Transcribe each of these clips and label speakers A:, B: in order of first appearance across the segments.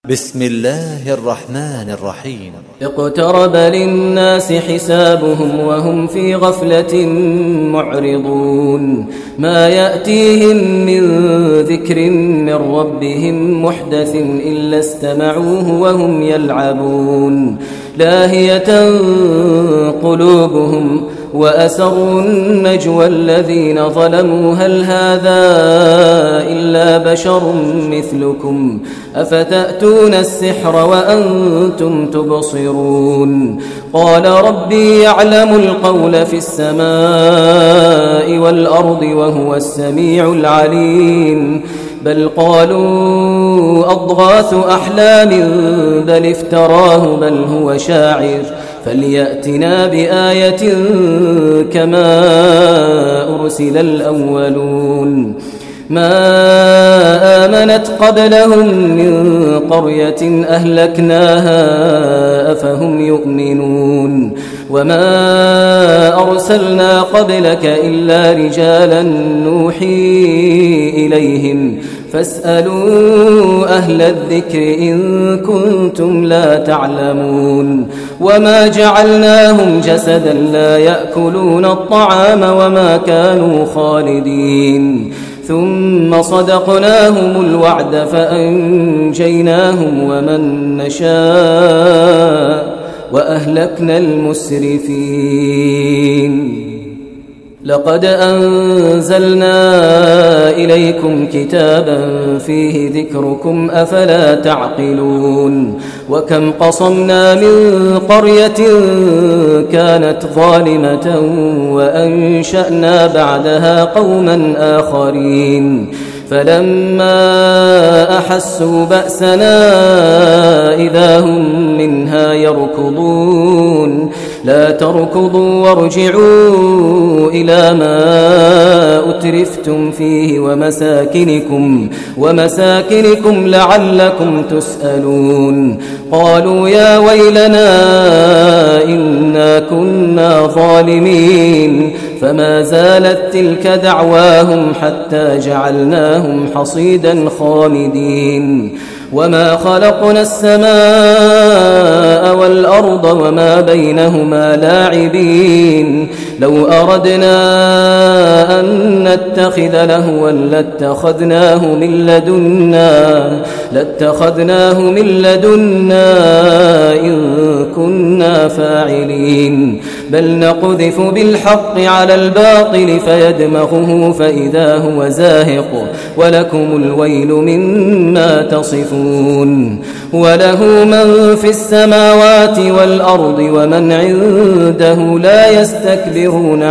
A: بسم الله الرحمن الرحيم.
B: اقترب للناس حسابهم وهم في غفلة معرضون. ما يأتيهم من ذكر من ربهم محدث إلا استمعوه وهم يلعبون. لاهية قلوبهم وأسروا النجوى الذين ظلموا هل هذا إلا بشر مثلكم أفتأتون السحر وأنتم تبصرون. قال ربي يعلم القول في السماء والأرض وهو السميع العليم. بل قالوا أضغاث أحلام بل افتراه بل هو شاعر فليأتنا بآية كما أرسل الأولون. ما آمنت قبلهم من قرية أهلكناها أفهم يؤمنون. وما أرسلنا قبلك إلا رجالا نوحي إليهم فاسألوا أهل الذكر إن كنتم لا تعلمون. وما جعلناهم جسدا لا يأكلون الطعام وما كانوا خالدين. ثم صدقناهم الوعد فأنجيناهم ومن نشاء وأهلكنا المسرفين. لقد أنزلنا إليكم كتابا فيه ذكركم أفلا تعقلون. وكم قصمنا من قرية كانت ظالمة وأنشأنا بعدها قوما آخرين فلما أحسوا بأسنا إذا هم منها يركضون. لا تركضوا وارجعوا إلى ما أترفتم فيه ومساكنكم لعلكم تسألون. قالوا يا ويلنا إنا كنا ظالمين. فما زالت تلك دعواهم حتى جعلناهم حصيدا خامدين. وما خلقنا السماء والأرض وما بينهما لاعبين. لو أردنا أن نتخذ لهوا لاتخذناه من لدنا إن كنا فاعلين. بل نقذف بالحق على الباطل فيدمغه فإذا هو زاهق ولكم الويل مما تصفون. وله من في السماوات والأرض ومن عنده لا يستكبرون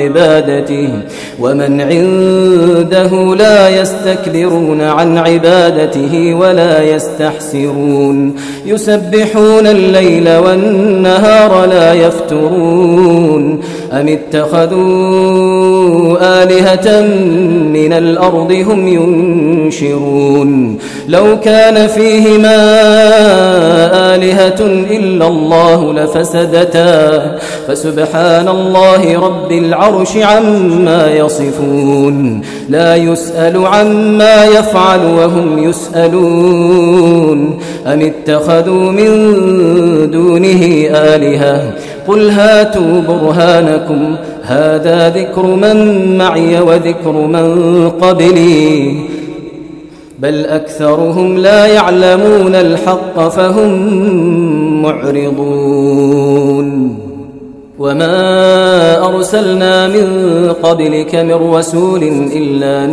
B: عن عبادته ولا يستحسرون. يسبحون الليل والنهار لا يفترون. أم اتخذوا آلهة من الأرض هم ينشرون. لو كان فيهما آلهة إلا الله لفسدتا فسبحان الله رب العرش عما يصفون. لا يسأل عما يفعل وهم يسألون. أم اتخذوا من دونه آلهة قل هاتوا برهانكم هذا ذكر من معي وذكر من قبلي بل أكثرهم لا يعلمون الحق فهم معرضون. وما أرسلنا من قبلك من رسول إلا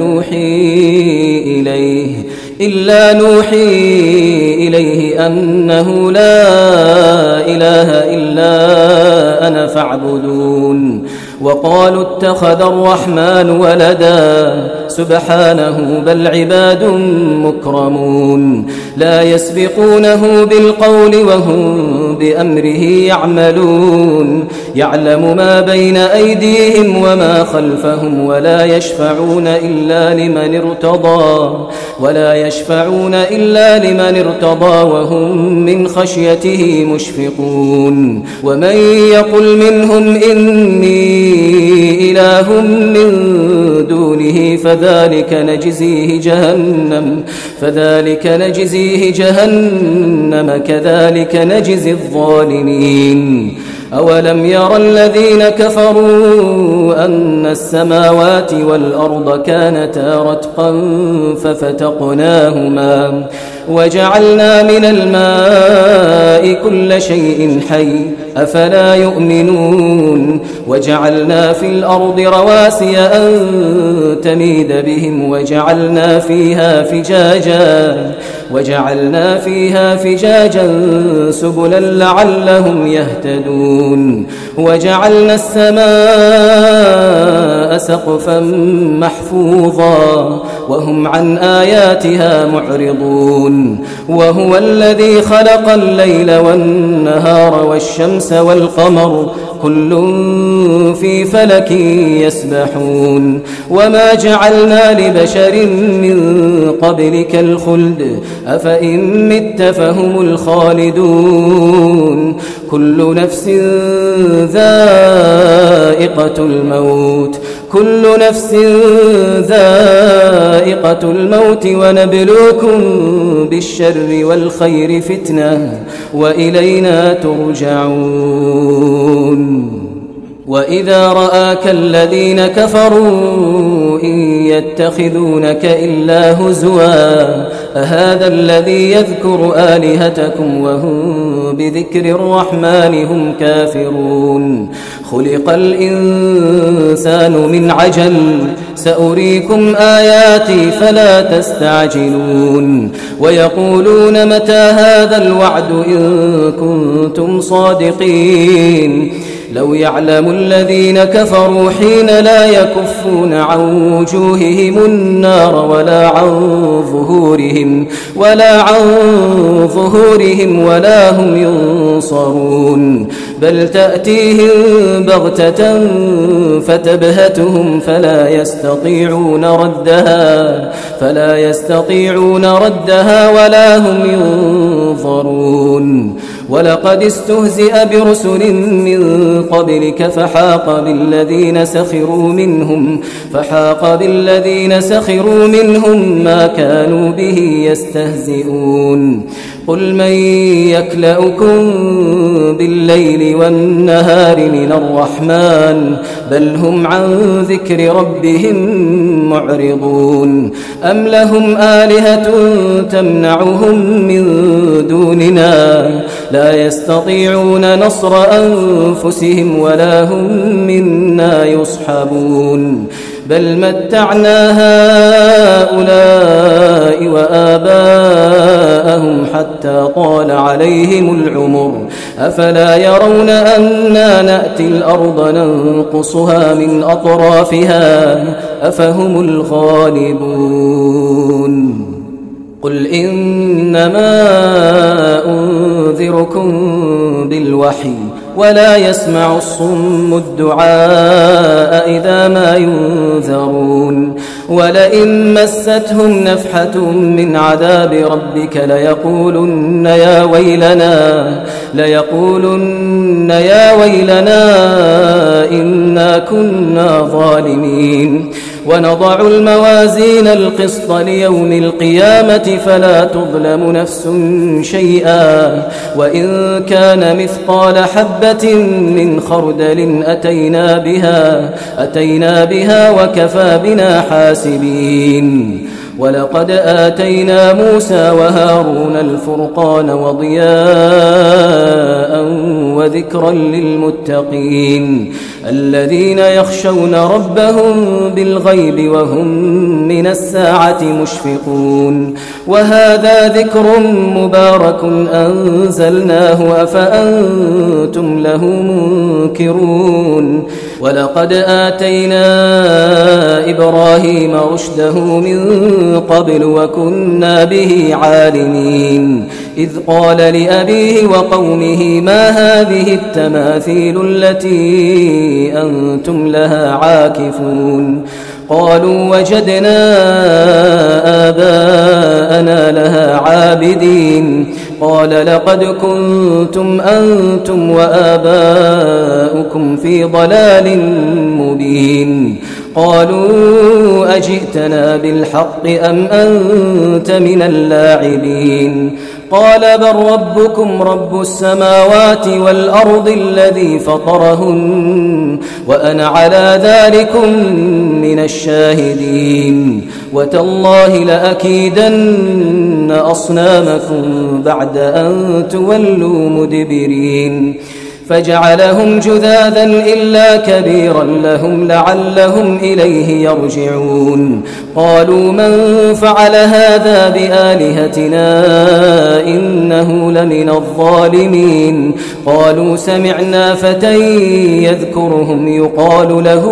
B: نوحي إليه أنه لا إله إلا أنا فاعبدون. وقالوا اتخذ الرحمن ولدا سبحانه بل عباد مكرمون لا يسبقونه بالقول وهم بأمره يعملون. يعلم ما بين أيديهم وما خلفهم ولا يشفعون إلا لمن ارتضى وهم من خشيته مشفقون. ومن يقل منهم إني إله من دونه فذلك نجزيه جهنم كذلك نجزي الظالمين. أولم ير الذين كفروا أن السماوات والأرض كانتا رتقا ففتقناهما وجعلنا من الماء كل شيء حي أفلا يؤمنون. وجعلنا في الأرض رواسي أن تميد بهم وجعلنا فيها فجاجا سبلا لعلهم يهتدون. وجعلنا السماء سقفا محفوظا وهم عن آياتها معرضون. وهو الذي خلق الليل والنهار والشمس والقمر كل في فلك يسبحون. وما جعلنا لبشر من قبلك الخلد أفإن مت فهم الخالدون. كل نفس ذائقة الموت ونبلوكم بالشر والخير فتنة وإلينا ترجعون. وإذا رآك الذين كفروا إن يتخذونك إلا هزوا أهذا الذي يذكر آلهتكم وهم بذكر الرحمن هم كافرون. خلق الإنسان من عجل سأريكم آياتي فلا تستعجلون. ويقولون متى هذا الوعد إن كنتم صادقين. لو يعلم الذين كفروا حين لا يكفون عن وجوههم النار ولا عن ظهورهم ولا هم ينصرون. بل تأتيهم بغتة فتبهتهم فلا يستطيعون ردها ولا هم ينظرون. ولقد استهزئ برسل من قبلك فحاق بالذين سخروا منهم ما كانوا به يستهزئون. قل من يكلؤكم بالليل والنهار من الرحمن بل هم عن ذكر ربهم معرضون. أم لهم آلهة تمنعهم من دوننا لا يستطيعون نصر أنفسهم ولا هم منا يصحبون. بل متعنا هؤلاء وآباءهم حتى طال عليهم العمر أفلا يرون أنا نأتي الأرض ننقصها من أطرافها أفهم الغالبون. قل إنما أنذركم بالوحي ولا يسمع الصم الدعاء إذا ما ينذرون. ولئن مستهم نفحة من عذاب ربك ليقولن يا ويلنا إنا كنا ظالمين. ونضع الموازين القسط ليوم القيامة فلا تظلم نفس شيئا وإن كان مثقال حبة من خردل أتينا بها وكفى بنا حاسبين. ولقد آتينا موسى وهارون الفرقان وضياء وذكرا للمتقين الذين يخشون ربهم بالغيب وهم من الساعة مشفقون. وهذا ذكر مبارك أنزلناه أفأنتم له منكرون. ولقد آتينا إبراهيم رشده من قبل وكنا به عالمين. إذ قال لأبيه وقومه ما هذه التماثيل التي أنتم لها عاكفون. قالوا وجدنا آباءنا لها عابدين. قال لقد كنتم أنتم وآباؤكم في ضلال مبين. قالوا أجئتنا بالحق أم أنت من اللاعبين قال بل ربكم رب السماوات والأرض الذي فطرهن وأنا على ذلكم من الشاهدين وتالله لأكيدن أصنامكم بعد أن تولوا مدبرين فجعلهم جذاذا إلا كبيرا لهم لعلهم إليه يرجعون قالوا من فعل هذا بآلهتنا إنه لمن الظالمين قالوا سمعنا فتى يذكرهم يقال له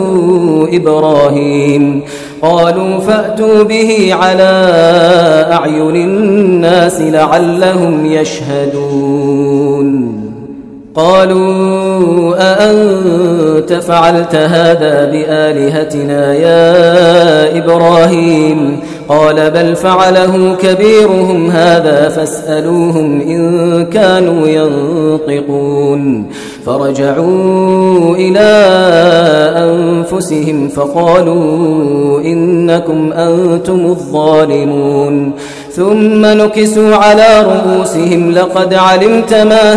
B: إبراهيم قالوا فأتوا به على أعين الناس لعلهم يشهدون قالوا أأنت فعلت هذا بآلهتنا يا إبراهيم قال بل فعله كبيرهم هذا فاسألوهم إن كانوا ينطقون فرجعوا إلى أنفسهم فقالوا إنكم أنتم الظالمون ثم نكسوا على رؤوسهم لقد علمت ما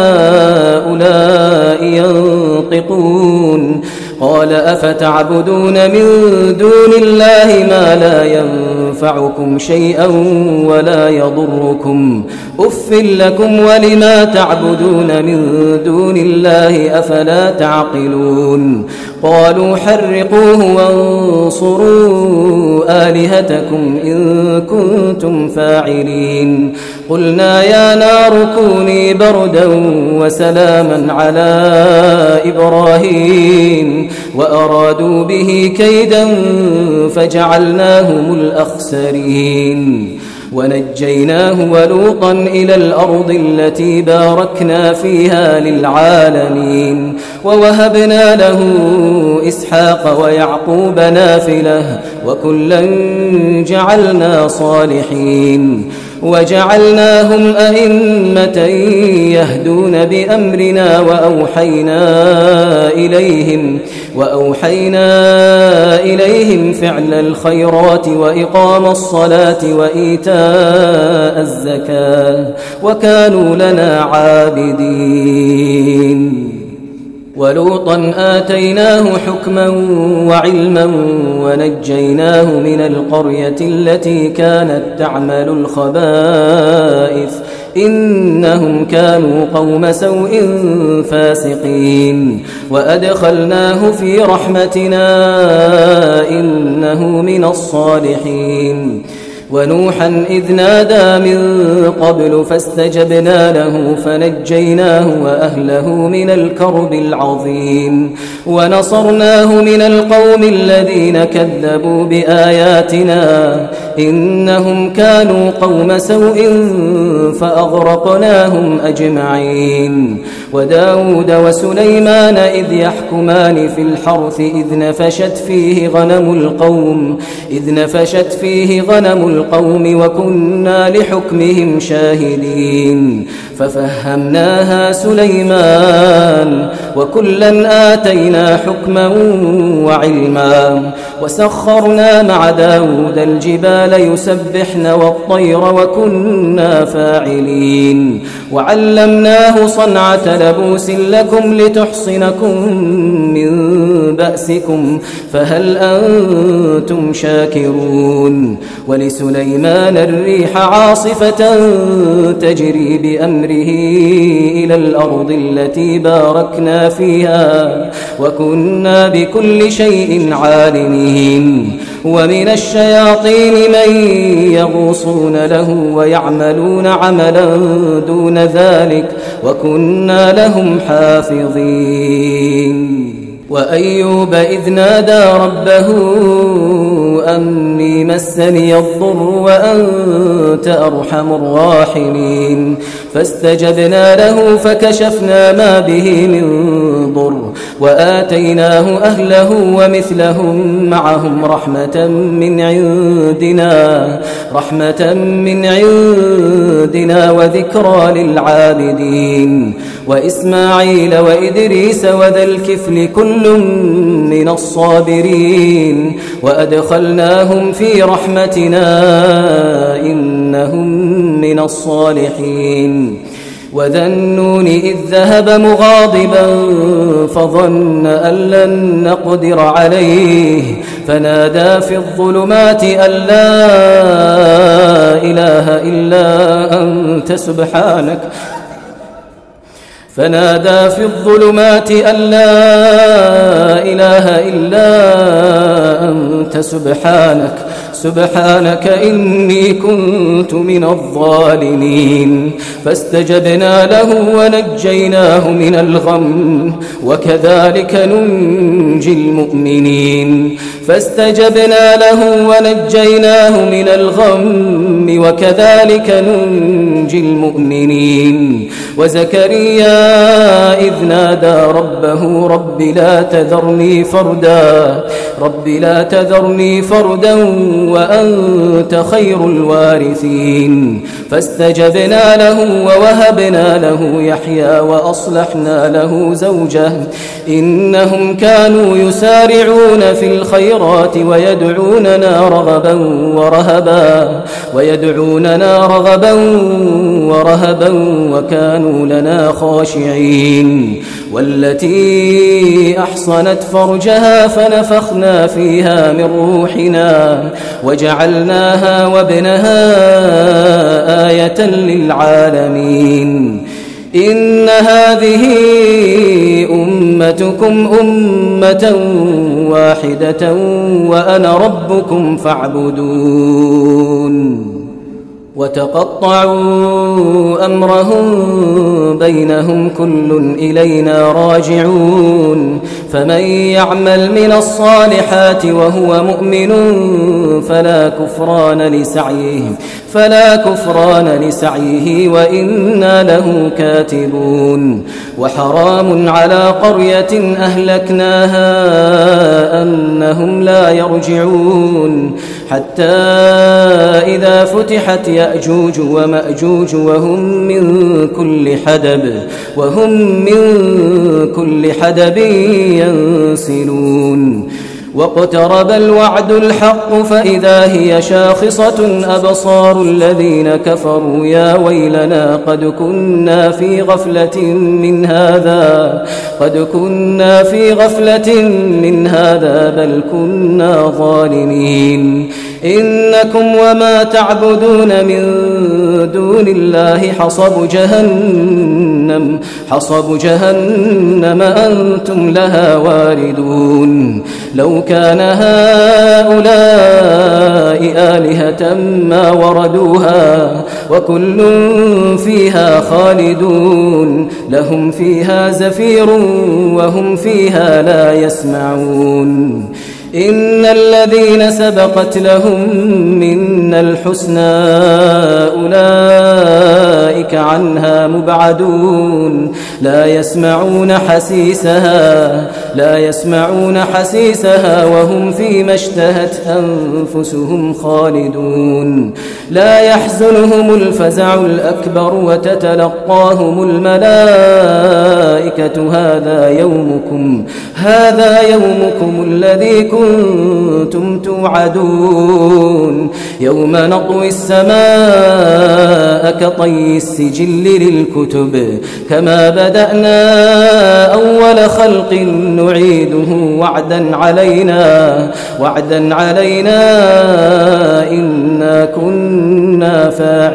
B: هؤلاء ينطقون قال أفتعبدون من دون الله ما لا ينفعكم شيئا ولا يضركم أف لكم ولما تعبدون من دون الله أفلا تعقلون قالوا حرقوه وانصروا آلهتكم إن كنتم فاعلين قلنا يا نار كوني بردا وسلاما على إبراهيم وأرادوا به كيدا فجعلناهم الأخسرين ونجيناه ولوطا إلى الأرض التي باركنا فيها للعالمين ووهبنا له إسحاق ويعقوب نافلة وكلا جعلنا صالحين وجعلناهم أئمة يهدون بأمرنا وأوحينا إليهم فعل الخيرات وإقام الصلاة وإيتاء الزكاة وكانوا لنا عابدين ولوطا آتيناه حكما وعلما ونجيناه من القرية التي كانت تعمل الخبائث إنهم كانوا قوم سوء فاسقين وأدخلناه في رحمتنا إنه من الصالحين ونوحا إذ نادى من قبل فاستجبنا له فنجيناه وأهله من الكرب العظيم ونصرناه من القوم الذين كذبوا بآياتنا إنهم كانوا قوم سوء فأغرقناهم أجمعين وداود وسليمان إذ يحكمان في الحرث إذ نفشت فيه غنم القوم وكنا لحكمهم شاهدين ففهمناها سليمان وكلا آتينا حكما وعلما وسخرنا مع داود الجبال يسبحن والطير وكنا فاعلين وعلمناه صنعة لبوس لكم لتحصنكم من بأسكم فهل أنتم شاكرون ولسليمان الريح عاصفة تجري بأمره إلى الأرض التي باركنا فيها وكنا بكل شيء عالمين ومن الشياطين من يغوصون له ويعملون عملا دون ذلك وكنا لهم حافظين وأيوب إذ نادى ربه أني مسني الضر وأنت أرحم الراحمين فاستجبنا له فكشفنا ما به من ضر وآتيناه أهله ومثلهم معهم رحمة من عندنا وذكرى للعابدين وإسماعيل وإدريس وذا الكفل كل من الصابرين وأدخلناهم في رحمتنا إنهم من الصالحين وذا النون إذ ذهب مغاضبا فظن أن لن نقدر عليه فنادى في الظلمات أن لا إله إلا أنت سبحانك سبحانك إني كنت من الظالمين فاستجبنا له ونجيناه من الغم وكذلك ننجي المؤمنين وزكريا إذ نادى ربه رب لا تذرني فردا وأنت خير الوارثين فاستجبنا له ووهبنا له يحيى وأصلحنا له زوجه إنهم كانوا يسارعون في الخيرات ويدعوننا رغبا ورهبا وكانوا لنا خاشعين والتي أحصنت فرجها فنفخنا فيها من روحنا وجعلناها وابنها آية للعالمين إن هذه أمتكم أمة واحدة وأنا ربكم فاعبدون وتقطعوا أمرهم بينهم كل إلينا راجعون فمن يعمل من الصالحات وهو مؤمن فلا كفران لسعيه وإنا له كاتبون وحرام على قرية أهلكناها أنهم لا يرجعون حتى إذا فتحت يأجوج ومأجوج وهم من كل حدب ينسلون واقترب الوعد الحق فإذا هي شاخصة أبصار الذين كفروا يا ويلنا قد كنا في غفلة من هذا بل كنا ظالمين إنكم وما تعبدون من دون الله حصب جهنم أنتم لها واردون لو كان هؤلاء آلهة ما وردوها وكل فيها خالدون لهم فيها زفير وهم فيها لا يسمعون إن الذين سبقت لهم منا الحسنى أولئك عنها مبعدون لا يسمعون حسيسها وهم فيما اشتهت أنفسهم خالدون لا يحزنهم الفزع الأكبر وتتلقاهم الملائكة هذا يومكم الذي كنتم توعدون يوم نطوي السماء كطي السجل للكتب كما بدأنا أول خلق نعيده وعدا علينا إنا كنا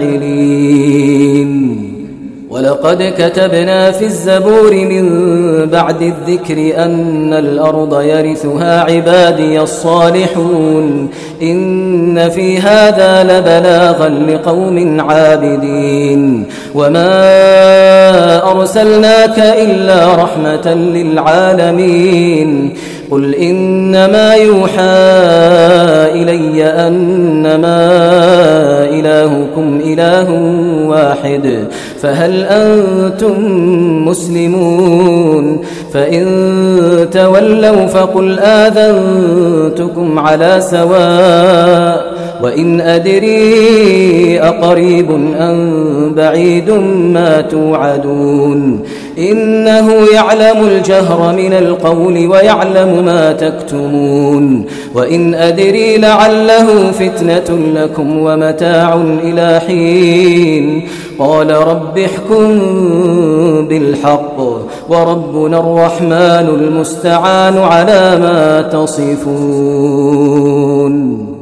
B: فاعلين ولقد كتبنا في الزبور من بعد الذكر أن الأرض يرثها عبادي الصالحون إن في هذا لبلاغا لقوم عابدين وما أرسلناك إلا رحمة للعالمين قل إنما يوحى إلي أنما إلهكم إله واحد فهل أنتم مسلمون فإن تولوا فقل آذنتكم على سواء وإن أدري أقريب أم بعيد ما توعدون إنه يعلم الجهر من القول ويعلم ما تكتمون وإن أدري لعله فتنة لكم ومتاع إلى حين قال رب احكم بالحق وربنا الرحمن المستعان على ما تصفون.